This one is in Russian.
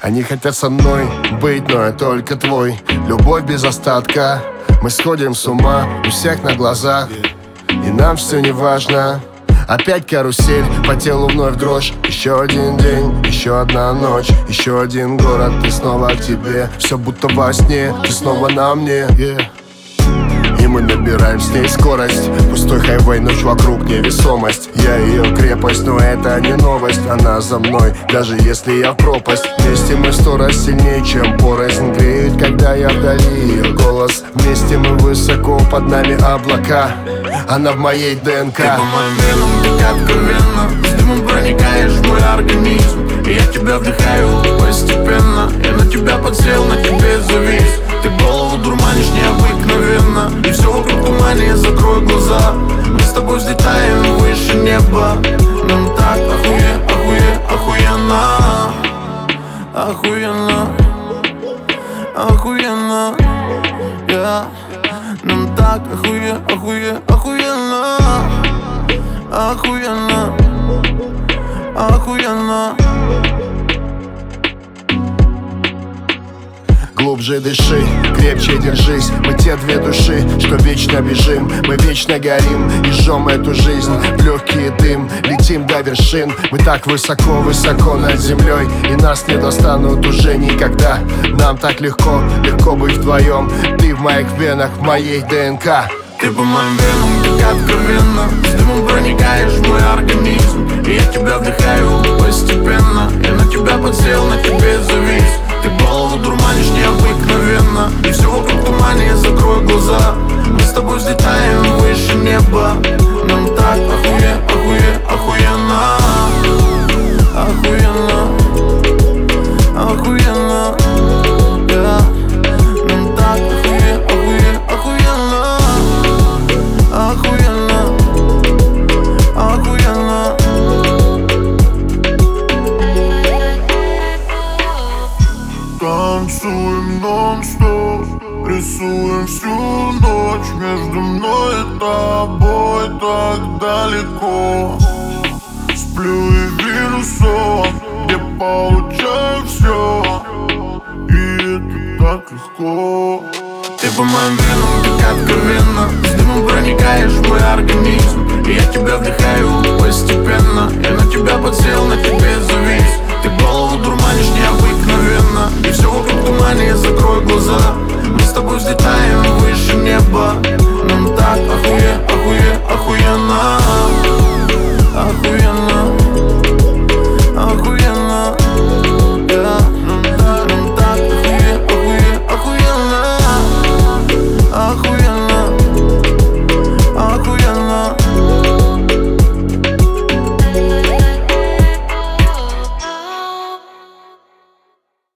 Они хотят со мной быть, но я только твой. Любовь без остатка. Мы сходим с ума у всех на глазах, и нам все не важно. Опять карусель, по телу вновь дрожь. Еще один день, еще одна ночь, еще один город, и снова к тебе. Все будто во сне, ты снова на мне, И мы набираем с ней скорость. Пустой хайвей, ночь вокруг, невесомость. Я ее крепость, но это не новость. Она за мной, даже если я в пропасть. Вместе мы 100 раз сильнее, чем порознь. Греет, когда я вдали ее голос. Вместе мы высоко, под нами облака. Она в моей ДНК. Ты по моим венам, так откровенно. С дымом проникаешь в мой организм, и я тебя вдыхаю постепенно. Я на тебя подсел, на тебе завис. Ты голову дурманишь необыкновенно, и все вокруг тумане, закрой глаза. Мы с тобой взлетаем выше неба. Нам так охуенно. Охуенно, yeah. Нам так охуенно. Глубже дыши, крепче держись. Мы те две души, что вечно бежим. Мы вечно горим и жжем эту жизнь в легкий дым. Летим до вершин, мы так высоко над землей, и нас не достанут уже никогда. Нам так легко быть вдвоем. Ты в моих венах, в моей ДНК. Ты по моим венам, так откровенно. С дымом проникаешь в мой организм, и я тебя вдыхаю постепенно. Я на тебя подсел, на тебе завис. Ты голову дурманишь необыкновенно, и все вокруг тумане, закрой глаза. Мы с тобой взлетаем выше неба. Нам так охуенно. Yeah. Нам так охуенно. Танцуем нон-стоп, рисуем всю ночь. Между мной и тобой так далеко. Сплю и вижу сон, где получаю все, и это так легко. Ты по моим венам, так откровенно.